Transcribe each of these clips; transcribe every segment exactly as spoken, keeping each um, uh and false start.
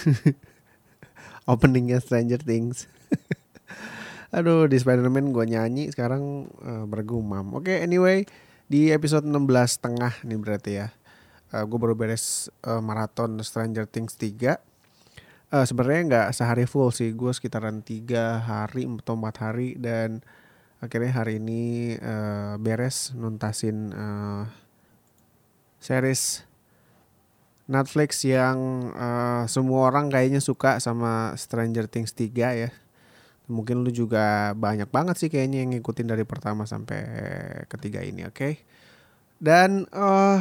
Openingnya Stranger Things. Aduh, di Spider-Man gue nyanyi sekarang uh, bergumam. Oke, okay, anyway, di episode enam belas setengah nih berarti ya. Uh, gue baru beres uh, maraton Stranger Things tiga. Uh, Sebenarnya nggak sehari full sih, gue sekitaran tiga hari atau empat hari dan akhirnya hari ini uh, beres nuntasin uh, series Netflix yang uh, semua orang kayaknya suka sama Stranger Things tiga ya. Mungkin lu juga banyak banget sih kayaknya yang ngikutin dari pertama sampai ketiga ini, oke? Okay? Dan uh,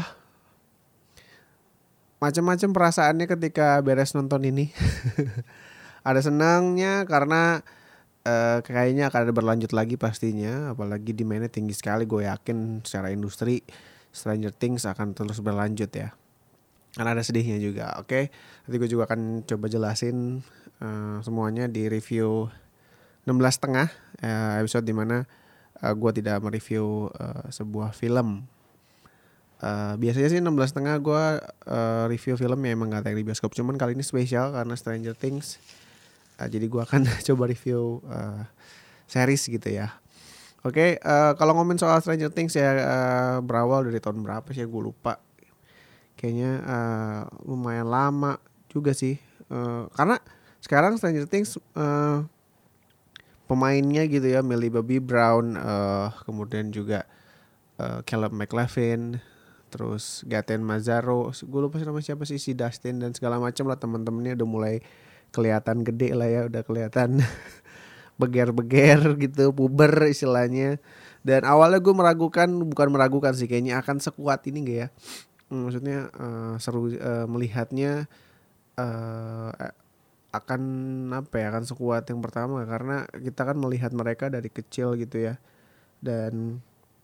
macam-macam perasaannya ketika beres nonton ini. Ada senangnya karena uh, kayaknya akan ada berlanjut lagi pastinya, apalagi demandnya tinggi sekali. Gue yakin secara industri Stranger Things akan terus berlanjut ya. Karena ada sedihnya juga, oke? Okay? Nanti gue juga akan coba jelasin uh, semuanya di review enam belas setengah uh, episode dimana uh, gue tidak mereview uh, sebuah film. Uh, biasanya sih enam belas setengah gue uh, review film ya emang gak tayang di bioskop. Cuman kali ini spesial karena Stranger Things. Uh, jadi gue akan coba review uh, series gitu ya. Oke, okay, uh, kalau ngomongin soal Stranger Things ya uh, berawal dari tahun berapa sih ya gue lupa. Kayaknya uh, lumayan lama juga sih. Uh, karena sekarang Stranger Things uh, pemainnya gitu ya, Millie Bobby Brown, uh, kemudian juga uh, Caleb McLaughlin, terus Gaten Mazzaro, gue lupa sih nama siapa sih, si Dustin dan segala macam lah, teman-temannya udah mulai kelihatan gede lah ya, udah kelihatan beger-beger gitu, puber istilahnya. Dan awalnya gue meragukan, bukan meragukan sih, kayaknya akan sekuat ini gak ya? Hmm, maksudnya uh, seru uh, melihatnya. Uh, akan apa ya akan sekuat yang pertama karena kita kan melihat mereka dari kecil gitu ya, dan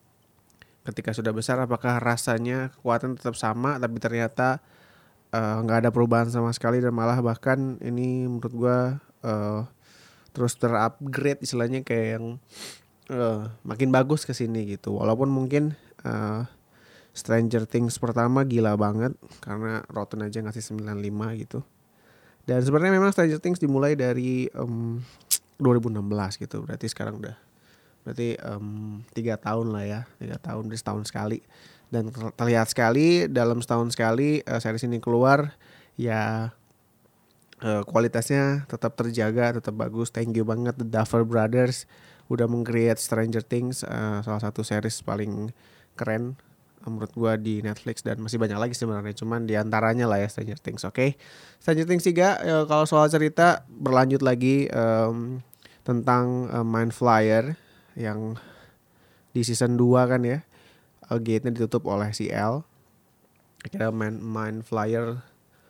ketika sudah besar apakah rasanya kekuatan tetap sama, tapi ternyata nggak uh, ada perubahan sama sekali dan malah bahkan ini menurut gue uh, terus terupgrade istilahnya kayak yang uh, makin bagus kesini gitu, walaupun mungkin uh, Stranger Things pertama gila banget karena Rotten aja ngasih sembilan puluh lima gitu. Dan sebenarnya memang Stranger Things dimulai dari um, dua ribu enam belas gitu. Berarti sekarang udah berarti um, tiga tahun lah ya. tiga tahun, dari setahun sekali. Dan terlihat sekali dalam setahun sekali uh, series ini keluar ya, uh, kualitasnya tetap terjaga, tetap bagus. Thank you banget The Duffer Brothers udah meng-create Stranger Things, uh, salah satu series paling keren menurut gue di Netflix, dan masih banyak lagi sebenarnya, cuman diantaranya lah ya Stranger Things. Oke, okay? Stranger Things tiga ya, kalau soal cerita berlanjut lagi um, tentang um, Mind Flayer yang di season dua kan ya, uh, gate-nya ditutup oleh si L. Akhirnya Mind, Mind Flayer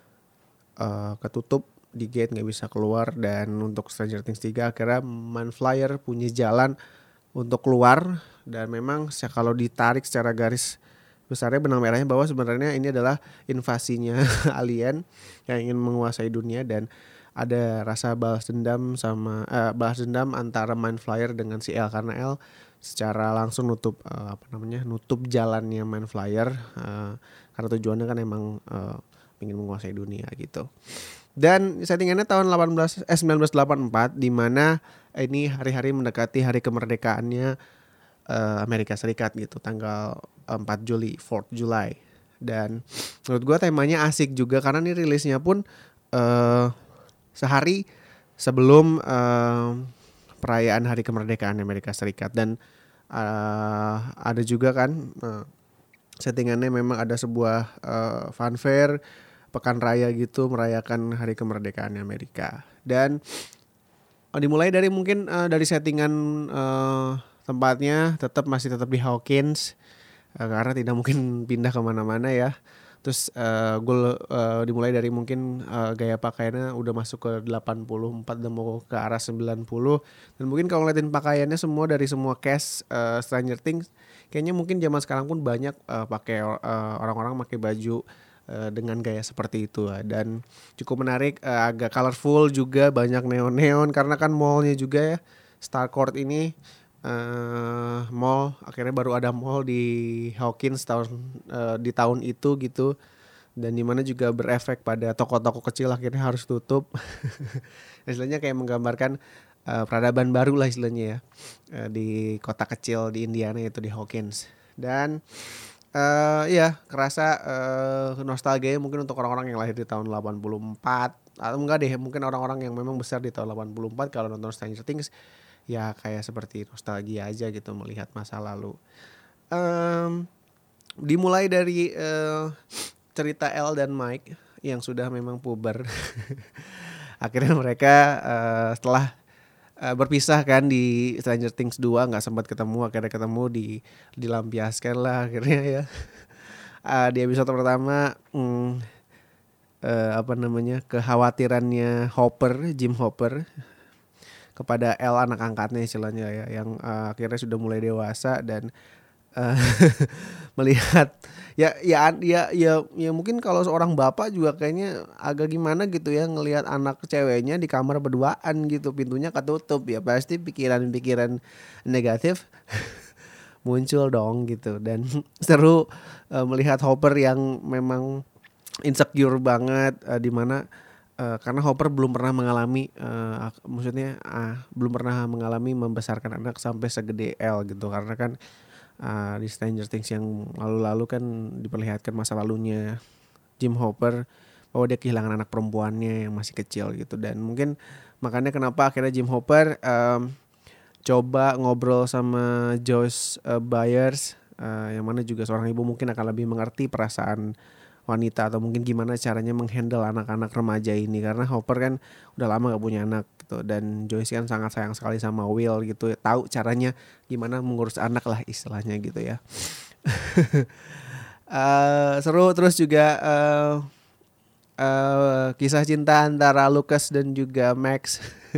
uh, ketutup di gate, nggak bisa keluar, dan untuk Stranger Things tiga akhirnya Mind Flayer punya jalan untuk keluar, dan memang kalau ditarik secara garis besarnya benang merahnya bahwa sebenarnya ini adalah invasinya alien yang ingin menguasai dunia, dan ada rasa balas dendam sama uh, balas dendam antara Mind Flayer dengan si L, karena L secara langsung nutup uh, apa namanya nutup jalannya Mind Flayer uh, karena tujuannya kan emang uh, ingin menguasai dunia gitu. Dan settingannya tahun delapan belas eh sembilan belas delapan puluh empat, di mana ini hari-hari mendekati hari kemerdekaannya uh, Amerika Serikat gitu, tanggal empat Juli, fourth July. Dan menurut gue temanya asik juga karena nih rilisnya pun uh, sehari sebelum uh, perayaan hari kemerdekaan Amerika Serikat. Dan uh, ada juga kan uh, settingannya memang ada sebuah uh, fanfare pekan raya gitu merayakan hari kemerdekaan Amerika. Dan uh, dimulai dari mungkin uh, dari settingan uh, tempatnya tetap masih tetap di Hawkins, uh, karena tidak mungkin pindah kemana-mana ya. Terus uh, gue uh, dimulai dari mungkin uh, gaya pakaiannya udah masuk ke delapan puluh empat dan mau ke arah sembilan puluh. Dan mungkin kalau ngeliatin pakaiannya semua dari semua cast uh, Stranger Things, kayaknya mungkin zaman sekarang pun banyak uh, pakai uh, orang-orang pakai baju uh, dengan gaya seperti itu. Dan cukup menarik, uh, agak colorful juga, banyak neon-neon karena kan mallnya juga ya, Starcourt ini. Uh, mall akhirnya baru ada mall di Hawkins tahun uh, di tahun itu gitu, dan dimana juga berefek pada toko-toko kecil akhirnya harus tutup. Istilahnya kayak menggambarkan uh, peradaban baru lah istilahnya ya, uh, di kota kecil di Indiana itu di Hawkins. Dan uh, ya kerasa uh, nostalgia mungkin untuk orang-orang yang lahir di tahun delapan puluh empat atau enggak deh, mungkin orang-orang yang memang besar di tahun delapan puluh empat kalau nonton Stranger Things ya kayak seperti nostalgia aja gitu melihat masa lalu. Um, dimulai dari uh, cerita Elle dan Mike yang sudah memang puber. Akhirnya mereka uh, setelah uh, berpisah kan di Stranger Things dua nggak sempat ketemu, akhirnya ketemu di dilampiaskan lah akhirnya ya. Uh, di episode pertama hmm, uh, apa namanya kekhawatirannya Hopper, Jim Hopper kepada Elle anak angkatnya istilahnya ya, yang uh, akhirnya sudah mulai dewasa dan uh, melihat ya ya ya ya ya mungkin kalau seorang bapak juga kayaknya agak gimana gitu ya ngelihat anak ceweknya di kamar berduaan gitu, pintunya ketutup, ya pasti pikiran-pikiran negatif muncul dong gitu. Dan seru uh, melihat Hopper yang memang insecure banget uh, di mana Uh, karena Hopper belum pernah mengalami, uh, maksudnya uh, belum pernah mengalami membesarkan anak sampai segede Elle gitu. Karena kan uh, di Stranger Things yang lalu-lalu kan diperlihatkan masa lalunya Jim Hopper bahwa dia kehilangan anak perempuannya yang masih kecil gitu. Dan mungkin makanya kenapa akhirnya Jim Hopper um, coba ngobrol sama Joyce uh, Byers, uh, yang mana juga seorang ibu mungkin akan lebih mengerti perasaan wanita atau mungkin gimana caranya menghandle anak-anak remaja ini, karena Hopper kan udah lama gak punya anak gitu dan Joyce kan sangat sayang sekali sama Will gitu, tahu caranya gimana mengurus anak lah istilahnya gitu ya. uh, seru terus juga uh, uh, kisah cinta antara Lucas dan juga Max.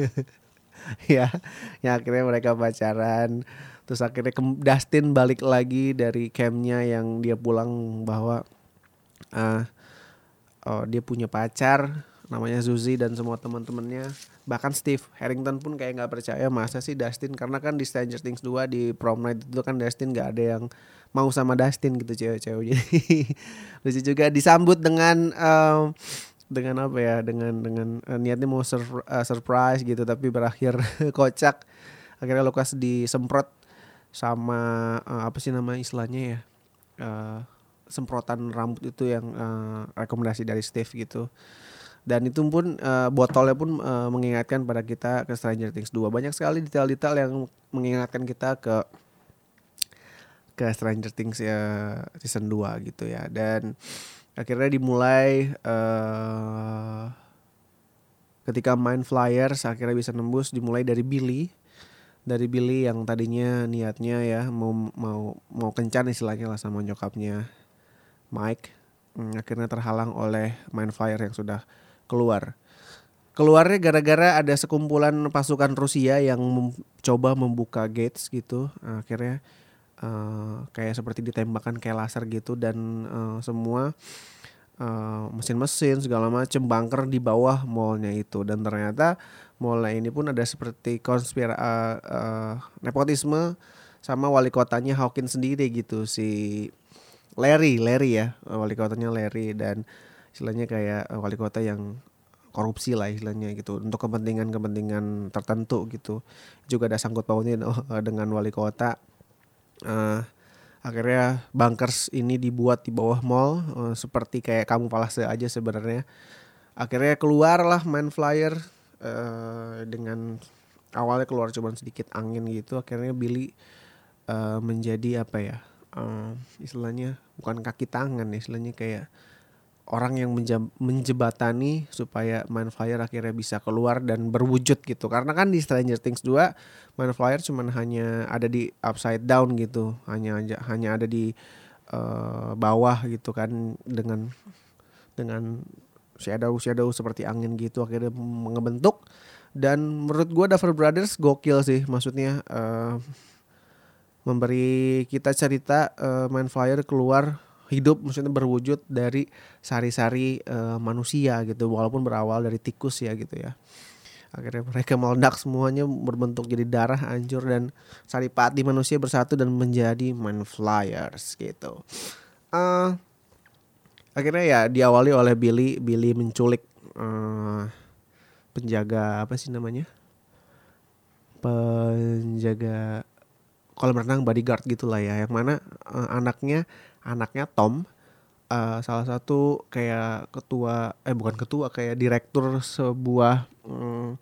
Ya, ya akhirnya mereka pacaran. Terus akhirnya Dustin balik lagi dari campnya yang dia pulang bahwa Uh, oh, dia punya pacar namanya Suzy dan semua teman-temannya, bahkan Steve Harrington pun kayak nggak percaya masa sih Dustin, karena kan di Stranger Things dua di prom night itu kan Dustin nggak ada yang mau sama Dustin gitu cewek-cewek. Jadi lucu juga disambut dengan um, dengan apa ya dengan dengan uh, niatnya mau sur- uh, surprise gitu tapi berakhir kocak. Akhirnya Lucas disemprot sama uh, apa sih nama istilahnya ya, uh, semprotan rambut itu yang uh, rekomendasi dari Steve gitu. Dan itu pun uh, botolnya pun uh, mengingatkan pada kita ke Stranger Things dua. Banyak sekali detail-detail yang mengingatkan kita ke ke Stranger Things ya season dua gitu ya. Dan akhirnya dimulai uh, ketika Mind Flayers akhirnya bisa nembus, dimulai dari Billy. Dari Billy yang tadinya niatnya ya mau mau mau kencan istilahnya lah sama nyokapnya Mike, hmm, akhirnya terhalang oleh Mind Flayer yang sudah keluar. Keluarnya gara-gara ada sekumpulan pasukan Rusia yang mem- coba membuka gates gitu. Akhirnya uh, kayak seperti ditembakkan kayak laser gitu dan uh, semua uh, mesin-mesin segala macam bunker di bawah mallnya itu. Dan ternyata mallnya ini pun ada seperti konspirasi uh, uh, nepotisme sama wali kotanya Hawkins sendiri gitu, si Larry, Larry ya, wali kotanya Larry, dan istilahnya kayak wali kota yang korupsi lah istilahnya gitu untuk kepentingan-kepentingan tertentu gitu. Juga ada sangkut pautnya dengan wali kota. Uh, akhirnya bunkers ini dibuat di bawah mall uh, seperti kayak kamu palase aja sebenarnya. Akhirnya keluarlah Mind Flayer uh, dengan awalnya keluar cuma sedikit angin gitu. Akhirnya Billy uh, menjadi apa ya? Uh, istilahnya bukan kaki tangan, istilahnya kayak orang yang menjab- menjebatani supaya Mind Flayer akhirnya bisa keluar dan berwujud gitu. Karena kan di Stranger Things dua Mind Flayer cuman hanya ada di upside down gitu, hanya hanya ada di uh, bawah gitu kan, dengan dengan shadow shadow seperti angin gitu akhirnya ngebentuk. Dan menurut gue Duffer Brothers gokil sih, maksudnya uh, memberi kita cerita uh, Mind Flayer keluar hidup, maksudnya berwujud dari sari-sari uh, manusia gitu, walaupun berawal dari tikus ya gitu ya. Akhirnya mereka meledak semuanya berbentuk jadi darah hancur dan saripati manusia bersatu dan menjadi Mind Flayers gitu. Uh, Akhirnya ya diawali oleh Billy Billy menculik uh, penjaga apa sih namanya? Penjaga kolam renang, bodyguard gitulah ya, yang mana uh, anaknya anaknya Tom, uh, salah satu kayak ketua eh bukan ketua kayak direktur sebuah um,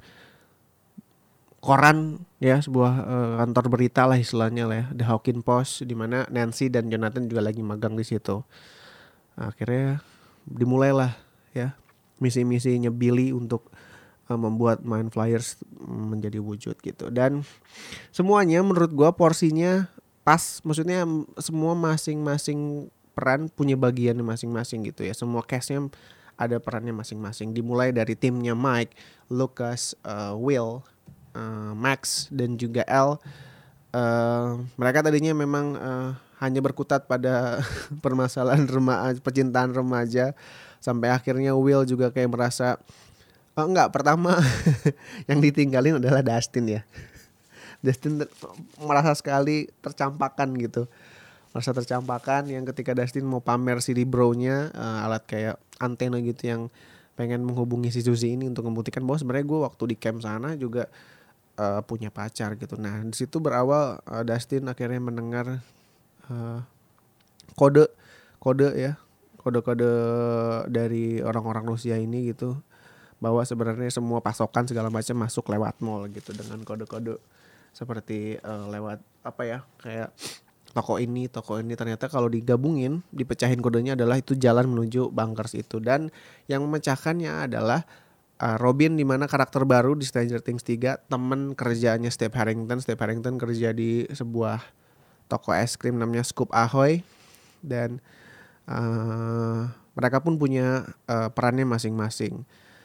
koran ya, sebuah uh, kantor berita lah istilahnya lah ya, The Hawkin Post, di mana Nancy dan Jonathan juga lagi magang di situ. Akhirnya dimulailah ya misi-misinya Billy untuk uh, membuat Mind Flyers menjadi wujud gitu. Dan semuanya menurut gua porsinya pas, maksudnya semua masing-masing peran punya bagiannya masing-masing gitu ya. Semua cast-nya ada perannya masing-masing. Dimulai dari timnya Mike, Lucas, uh, Will, uh, Max dan juga L. Uh, mereka tadinya memang uh, hanya berkutat pada permasalahan remaja, percintaan remaja, sampai akhirnya Will juga kayak merasa oh enggak, pertama yang ditinggalin adalah Dustin ya. Dustin ter- merasa sekali tercampakkan gitu. Merasa tercampakkan yang ketika Dustin mau pamer C D bro-nya, uh, alat kayak antena gitu yang pengen menghubungi si Suzy ini untuk membuktikan bahwa sebenarnya gue waktu di camp sana juga uh, punya pacar gitu. Nah di situ berawal uh, Dustin akhirnya mendengar uh, kode kode ya kode-kode dari orang-orang Rusia ini gitu, bahwa sebenarnya semua pasokan segala macam masuk lewat mall gitu, dengan kode-kode seperti uh, lewat apa ya, kayak toko ini toko ini ternyata kalau digabungin dipecahin kodenya adalah itu jalan menuju bunkers itu. Dan yang memecahkannya adalah uh, Robin, di mana karakter baru di Stranger Things tiga, temen kerjanya Steve Harrington. Steve Harrington kerja di sebuah toko es krim namanya Scoop Ahoy, dan uh, mereka pun punya uh, perannya masing-masing.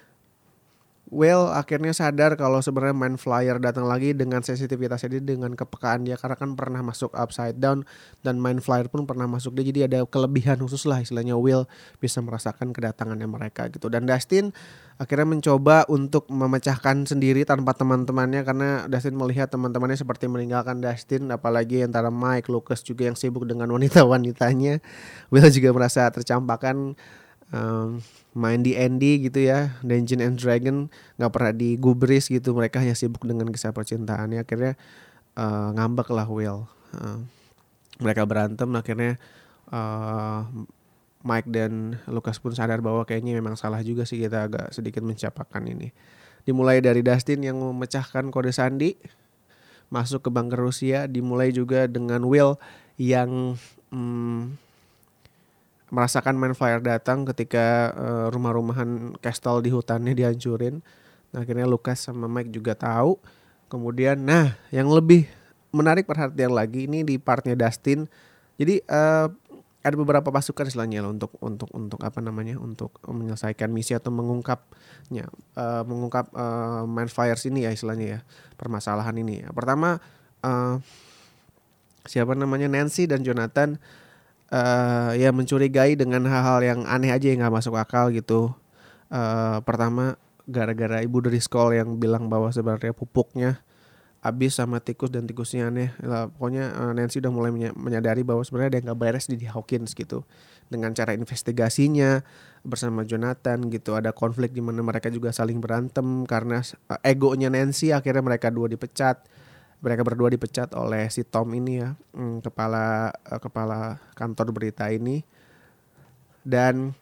Will akhirnya sadar kalau sebenarnya Mind Flyer datang lagi dengan sensitivitasnya dia, dengan kepekaan dia, karena kan pernah masuk Upside Down dan Mind Flyer pun pernah masuk dia, jadi ada kelebihan khusus lah istilahnya. Will bisa merasakan kedatangannya mereka gitu. Dan Dustin akhirnya mencoba untuk memecahkan sendiri tanpa teman-temannya, karena Dustin melihat teman-temannya seperti meninggalkan Dustin, apalagi antara Mike, Lucas juga yang sibuk dengan wanita-wanitanya. Will juga merasa tercampakkan. Um, main di N D gitu ya, Dungeon and Dragon, nggak pernah digubris gitu, mereka hanya sibuk dengan kisah percintaannya. Akhirnya uh, ngambek lah Will, uh, mereka berantem. Akhirnya uh, Mike dan Lucas pun sadar bahwa kayaknya memang salah juga sih kita agak sedikit mencapakan ini. Dimulai dari Dustin yang memecahkan kode sandi masuk ke bunker Rusia, dimulai juga dengan Will yang hmm, merasakan Mind Flyer datang ketika uh, rumah-rumahan Castle di hutannya dihancurin. Nah, akhirnya Lucas sama Mike juga tahu. Kemudian, nah yang lebih menarik perhatian lagi ini di partnya Dustin. Jadi uh, ada beberapa pasukan istilahnya untuk untuk untuk apa namanya untuk menyelesaikan misi atau mengungkapnya, uh, mengungkap uh, Mind Flyers ini ya istilahnya ya, permasalahan ini. Pertama uh, siapa namanya Nancy dan Jonathan. Uh, ya mencurigai dengan hal-hal yang aneh aja yang gak masuk akal gitu. Uh, pertama gara-gara ibu Driscoll yang bilang bahwa sebenarnya pupuknya habis sama tikus dan tikusnya aneh. Lah, pokoknya uh, Nancy udah mulai menyadari bahwa sebenarnya ada yang gak beres di Hawkins gitu. Dengan cara investigasinya bersama Jonathan gitu, ada konflik di mana mereka juga saling berantem karena uh, egonya Nancy. Akhirnya mereka dua dipecat. Mereka berdua dipecat oleh si Tom ini ya, hmm, kepala uh, kepala kantor berita ini. Dan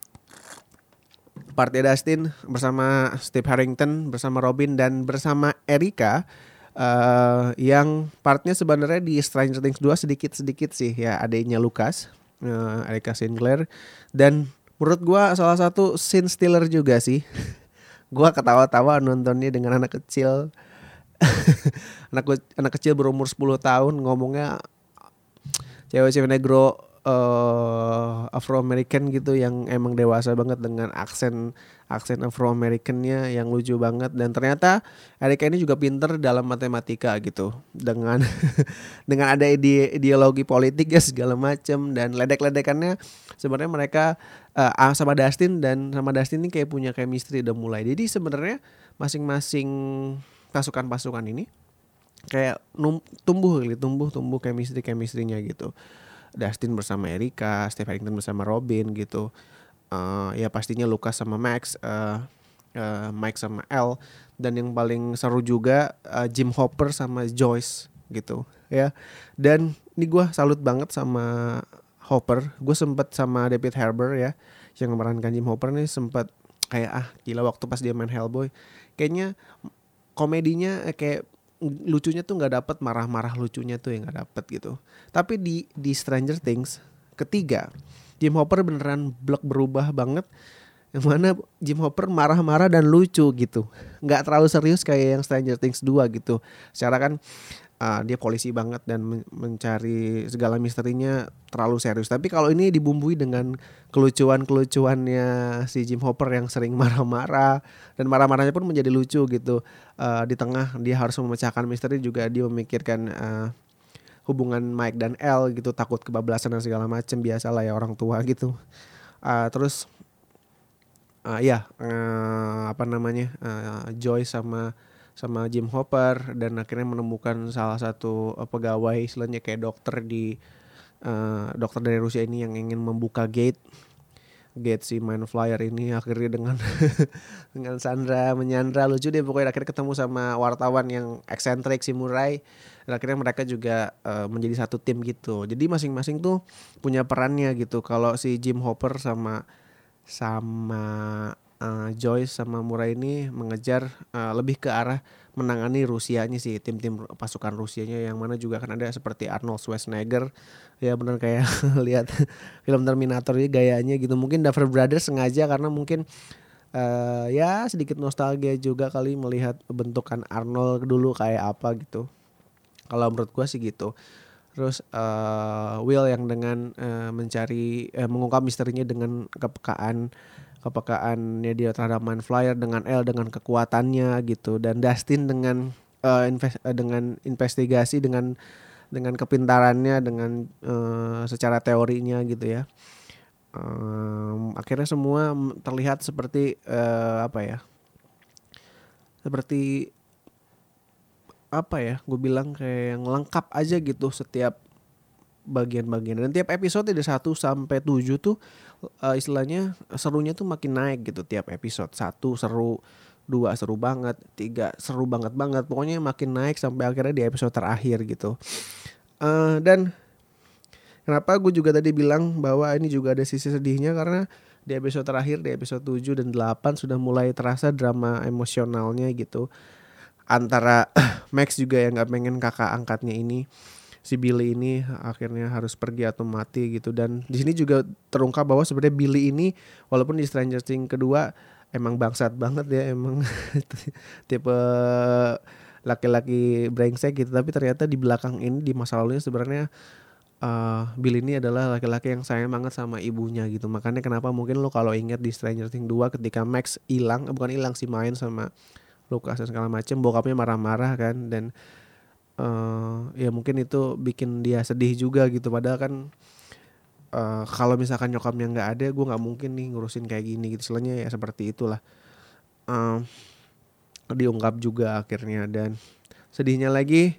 partnya Dustin bersama Steve Harrington, bersama Robin dan bersama Erica, uh, yang partnya sebenarnya di Stranger Things dua sedikit-sedikit sih ya, adiknya Lucas, uh, Erica Sinclair. Dan menurut gue salah satu scene stealer juga sih. Gue ketawa-tawa nontonnya dengan anak kecil. anak anak kecil berumur sepuluh tahun ngomongnya cewek-cewek negro uh, Afro American gitu, yang emang dewasa banget dengan aksen aksen Afro Americannya yang lucu banget. Dan ternyata Erika ini juga pinter dalam matematika gitu, dengan dengan ada ide, ideologi politik ya segala macem. Dan ledek-ledekannya sebenarnya mereka uh, sama Dustin dan sama Dustin ini kayak punya chemistry udah mulai. Jadi sebenarnya masing-masing pasukan-pasukan ini kayak num- tumbuh gitu, tumbuh tumbuh chemistry chemistry-nya gitu. Dustin bersama Erica, Steve Harrington bersama Robin gitu. uh, ya pastinya Lucas sama Max, uh, uh, Mike sama L, dan yang paling seru juga uh, Jim Hopper sama Joyce gitu ya. Dan ini gue salut banget sama Hopper. Gue sempet sama David Harbour ya yang memerankan Jim Hopper nih, sempet kayak ah gila waktu pas dia main Hellboy, kayaknya komedinya eh, kayak lucunya tuh nggak dapet, marah-marah lucunya tuh yang nggak dapet gitu. Tapi di di Stranger Things ketiga, Jim Hopper beneran blok berubah banget, yang mana Jim Hopper marah-marah dan lucu gitu, nggak terlalu serius kayak yang Stranger Things dua gitu. Secara kan uh, dia polisi banget dan men- mencari segala misterinya terlalu serius. Tapi kalau ini dibumbui dengan kelucuan-kelucuannya si Jim Hopper yang sering marah-marah, dan marah-marahnya pun menjadi lucu gitu. Uh, di tengah dia harus memecahkan misteri juga dia memikirkan uh, hubungan Mike dan Elle gitu, takut kebablasan dan segala macam, biasalah ya orang tua gitu. Uh, terus uh, ya uh, apa namanya uh, Joy sama sama Jim Hopper, dan akhirnya menemukan salah satu uh, pegawai istilahnya kayak dokter di uh, dokter dari Rusia ini yang ingin membuka gate gate si Mind Flyer ini. Akhirnya dengan dengan Sandra menyandra, lucu deh pokoknya. Akhirnya ketemu sama wartawan yang eksentrik si Murray, dan akhirnya mereka juga uh, menjadi satu tim gitu. Jadi masing-masing tuh punya perannya gitu. Kalau si Jim Hopper sama sama uh, Joyce sama Murray ini mengejar uh, lebih ke arah menangani Rusianya sih, tim-tim pasukan Rusianya, yang mana juga kan ada seperti Arnold Schwarzenegger ya, benar kayak lihat film Terminator ini gayanya gitu. Mungkin Duffer Brothers sengaja karena mungkin uh, ya sedikit nostalgia juga kali melihat bentukan Arnold dulu kayak apa gitu. Kalau menurut gua sih gitu. Terus uh, Will yang dengan uh, mencari uh, mengungkap misterinya dengan kepekaan kepekaannya dia terhadap Mind Flyer, dengan Elle dengan kekuatannya gitu, dan Dustin dengan uh, invest, uh, dengan investigasi, dengan dengan kepintarannya, dengan uh, secara teorinya gitu ya. Um, akhirnya semua terlihat seperti uh, apa ya? Seperti apa ya? Gue bilang kayak yang lengkap aja gitu setiap bagian-bagian, dan tiap episode dari satu sampai tujuh tuh uh, istilahnya serunya tuh makin naik gitu. Tiap episode satu seru, dua seru banget, tiga seru banget banget, pokoknya makin naik sampai akhirnya di episode terakhir gitu. Uh, dan kenapa gue juga tadi bilang bahwa ini juga ada sisi sedihnya, karena di episode terakhir, di episode tujuh dan delapan sudah mulai terasa drama emosionalnya gitu. Antara Max juga yang gak pengen kakak angkatnya ini, si Billy ini akhirnya harus pergi atau mati gitu. Dan di sini juga terungkap bahwa sebenarnya Billy ini walaupun di Stranger Things kedua emang bangsat banget ya, emang tipe laki-laki brengsek gitu, tapi ternyata di belakang ini, di masa lalunya sebenarnya uh, Billy ini adalah laki-laki yang sayang banget sama ibunya gitu. Makanya kenapa mungkin lo kalau ingat di Stranger Things dua ketika Max hilang, bukan hilang sih, main sama Lucas dan segala macam, bokapnya marah-marah kan, dan Uh, ya mungkin itu bikin dia sedih juga gitu. Padahal kan uh, kalau misalkan nyokapnya nggak ada, gue nggak mungkin nih ngurusin kayak gini gitu. Soalnya ya seperti itulah. Uh, diungkap juga akhirnya. Dan sedihnya lagi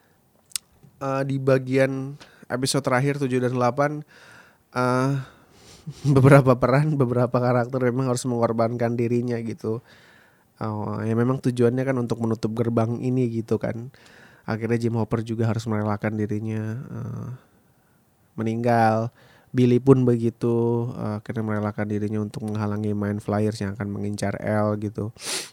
uh, di bagian episode terakhir tujuh dan delapan, uh, beberapa peran, beberapa karakter memang harus mengorbankan dirinya gitu. Uh, ya memang tujuannya kan untuk menutup gerbang ini gitu kan. Akhirnya Jim Hopper juga harus merelakan dirinya uh, meninggal. Billy pun begitu, uh, akhirnya merelakan dirinya untuk menghalangi Mind Flyers yang akan mengincar Elle gitu.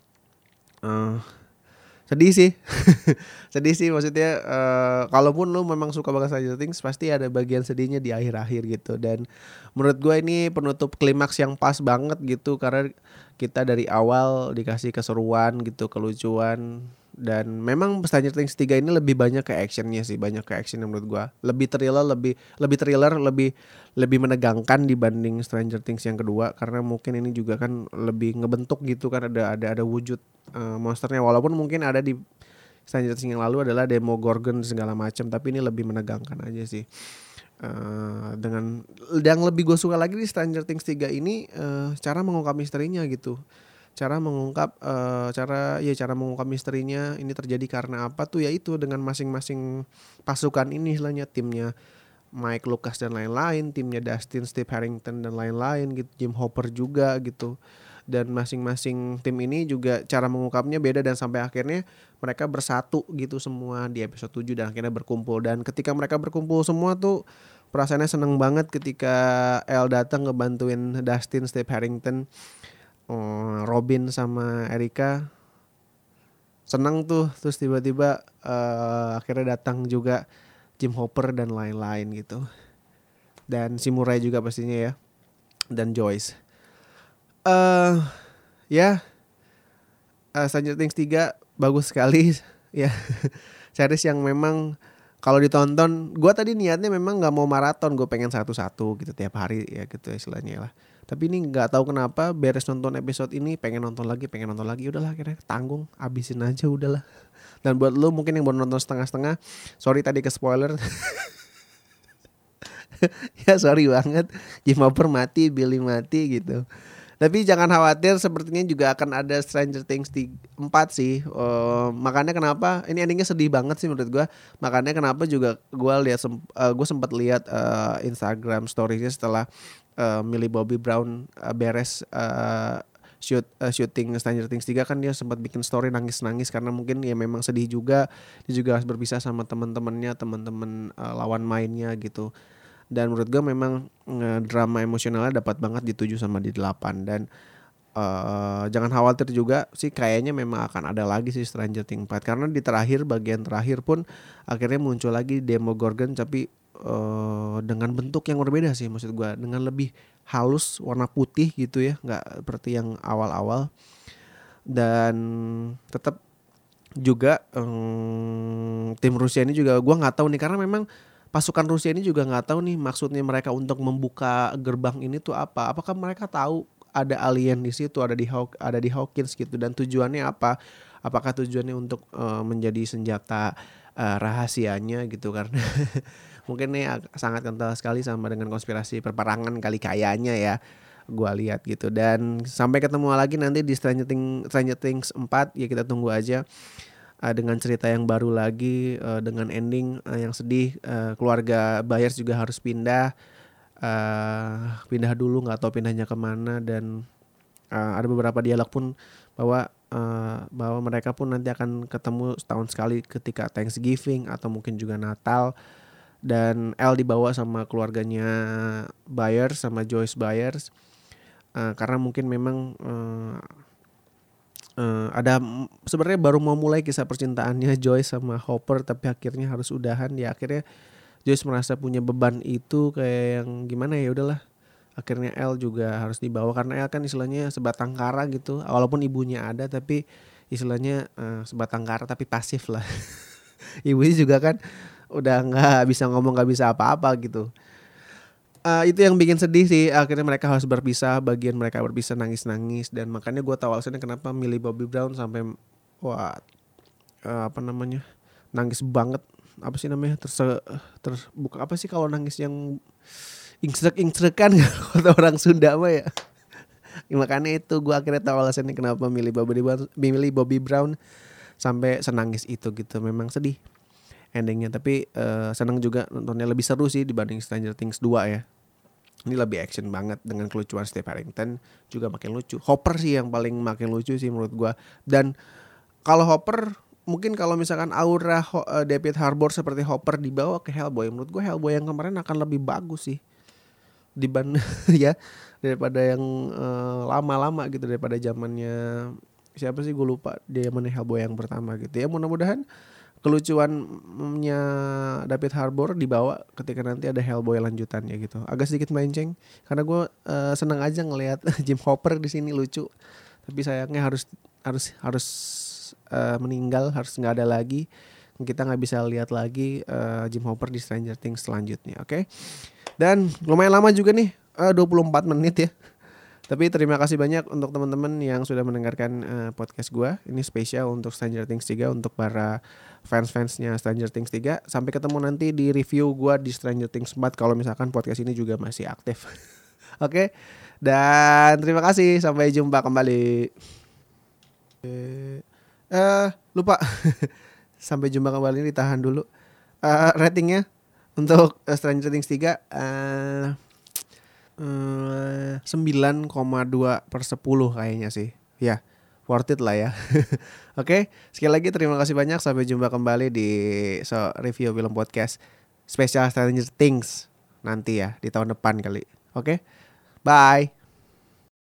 Uh, sedih sih, sedih sih maksudnya. Uh, kalaupun lu memang suka banget Stranger Things, pasti ada bagian sedihnya di akhir-akhir gitu. Dan menurut gue ini penutup klimaks yang pas banget gitu, karena kita dari awal dikasih keseruan gitu, kelucuan. Dan memang Stranger Things tiga ini lebih banyak ke actionnya sih, banyak ke actionnya menurut gua. Lebih thriller, lebih lebih thriller, lebih lebih menegangkan dibanding Stranger Things yang kedua, karena mungkin ini juga kan lebih ngebentuk gitu kan, ada ada ada wujud uh, monsternya, walaupun mungkin ada di Stranger Things yang lalu adalah Demogorgon segala macam, tapi ini lebih menegangkan aja sih. Uh, dengan yang lebih gue suka lagi di Stranger Things tiga ini uh, cara mengungkap misterinya gitu. Cara mengungkap uh, cara ya cara mengungkap misterinya ini terjadi karena apa tuh, yaitu dengan masing-masing pasukan ini istilahnya timnya Mike Lucas dan lain-lain, timnya Dustin, Steve Harrington dan lain-lain gitu, Jim Hopper juga gitu. Dan masing-masing tim ini juga cara mengungkapnya beda dan sampai akhirnya mereka bersatu gitu semua di episode tujuh dan akhirnya berkumpul. Dan ketika mereka berkumpul semua tuh perasaannya seneng banget ketika El datang ngebantuin Dustin, Steve Harrington, Robin sama Erika. Seneng tuh, terus tiba-tiba uh, akhirnya datang juga Jim Hopper dan lain-lain gitu. Dan si Murray juga pastinya ya. Dan Joyce. Uh, ya, uh, Stranger Things tiga bagus sekali ya. Series yang memang kalau ditonton, gue tadi niatnya memang nggak mau maraton, gue pengen satu-satu gitu tiap hari ya gitu istilahnya lah. Tapi ini nggak tahu kenapa beres nonton episode ini pengen nonton lagi, pengen nonton lagi, udahlah akhirnya tanggung, abisin aja udahlah. Dan buat lo mungkin yang baru nonton setengah-setengah, sorry tadi ke spoiler. Ya sorry banget, Jim Hopper mati, Billy mati gitu. Tapi jangan khawatir, sepertinya juga akan ada Stranger Things empat sih. Uh, makanya kenapa ini endingnya sedih banget sih menurut gue. Makanya kenapa juga gue lihat uh, gue sempat lihat uh, Instagram storiesnya setelah uh, Millie Bobby Brown uh, beres uh, shoot uh, syuting Stranger Things tiga kan dia sempat bikin story nangis-nangis karena mungkin ya memang sedih juga. Dia juga harus berpisah sama teman-temannya, teman-teman uh, lawan mainnya gitu. Dan menurut gue memang uh, drama emosionalnya dapat banget di tujuh sama di delapan. Dan uh, jangan khawatir juga sih, kayaknya memang akan ada lagi sih Stranger Things empat. Karena di terakhir, bagian terakhir pun akhirnya muncul lagi Demogorgon, tapi uh, dengan bentuk yang berbeda sih maksud gue. Dengan lebih halus, warna putih gitu ya, gak seperti yang awal-awal. Dan tetap juga um, tim Rusia ini juga gue gak tahu nih, karena memang pasukan Rusia ini juga nggak tahu nih maksudnya mereka untuk membuka gerbang ini tuh apa. Apakah mereka tahu ada alien di situ, ada di Haw- ada di Hawkins gitu, dan tujuannya apa? Apakah tujuannya untuk uh, menjadi senjata uh, rahasianya gitu, karena mungkin nih sangat kental sekali sama dengan konspirasi perperangan kali kayaknya ya. Gua lihat gitu. Dan sampai ketemu lagi nanti di Stranger Things Stranger Things empat ya, kita tunggu aja. Uh, dengan cerita yang baru lagi, uh, dengan ending uh, yang sedih, uh, keluarga Byers juga harus pindah, uh, pindah dulu, nggak tahu pindahnya kemana. Dan uh, ada beberapa dialog pun bahwa uh, bahwa mereka pun nanti akan ketemu setahun sekali ketika Thanksgiving atau mungkin juga Natal. Dan Elle dibawa sama keluarganya Byers, sama Joyce Byers, uh, karena mungkin memang uh, Uh, ada sebenarnya baru mau mulai kisah percintaannya Joyce sama Hopper, tapi akhirnya harus udahan. Ya akhirnya Joyce merasa punya beban itu kayak yang gimana ya, udahlah. Akhirnya Elle juga harus dibawa karena Elle kan istilahnya sebatang kara gitu. Walaupun ibunya ada, tapi istilahnya uh, sebatang kara tapi pasif lah. Ibunya juga kan udah nggak bisa ngomong, nggak bisa apa-apa gitu. Uh, itu yang bikin sedih sih, akhirnya mereka harus berpisah, bagian mereka berpisah nangis-nangis. Dan makanya gue tahu alasannya kenapa Millie Bobby Brown sampai wah uh, apa namanya nangis banget, apa sih namanya terse ter buka apa sih kalau nangis yang ingstrek-ingstrekan kata orang Sunda mah ya. Makanya itu gue akhirnya tahu alasannya kenapa Millie Bobby Brown, Millie Bobby Brown sampai senangis itu gitu. Memang sedih endingnya, tapi uh, senang juga nontonnya, lebih seru sih dibanding Stranger Things dua ya. Ini lebih action banget dengan kelucuan Steve Harrington juga makin lucu. Hopper sih yang paling makin lucu sih menurut gua. Dan kalau Hopper mungkin kalau misalkan aura uh, David Harbour seperti Hopper dibawa ke Hellboy, menurut gua Hellboy yang kemarin akan lebih bagus sih dibanding ya daripada yang uh, lama-lama gitu, daripada zamannya siapa sih gue lupa, dia mana Hellboy yang pertama gitu ya. Mudah-mudahan kelucuannya David Harbour dibawa ketika nanti ada Hellboy lanjutannya gitu. Agak sedikit melenceng karena gue uh, senang aja ngelihat Jim Hopper di sini lucu. Tapi sayangnya harus harus harus uh, meninggal, harus nggak ada lagi. Kita nggak bisa lihat lagi uh, Jim Hopper di Stranger Things selanjutnya. Oke. Okay? Dan lumayan lama juga nih, uh, dua puluh empat menit ya. Tapi terima kasih banyak untuk teman-teman yang sudah mendengarkan uh, podcast gue. Ini spesial untuk Stranger Things tiga, untuk para fans-fansnya Stranger Things tiga. Sampai ketemu nanti di review gue di Stranger Things empat kalau misalkan podcast ini juga masih aktif. Oke, okay? Dan terima kasih, sampai jumpa kembali. Eh, uh, lupa. Sampai jumpa kembali, ditahan dulu. Uh, ratingnya Untuk uh, Stranger Things tiga uh, uh, sembilan koma dua per sepuluh kayaknya sih. Ya, worth it lah ya. Oke, sekali lagi terima kasih banyak. Sampai jumpa kembali di So Review Film Podcast spesial Stranger Things nanti ya di tahun depan kali. Oke, bye.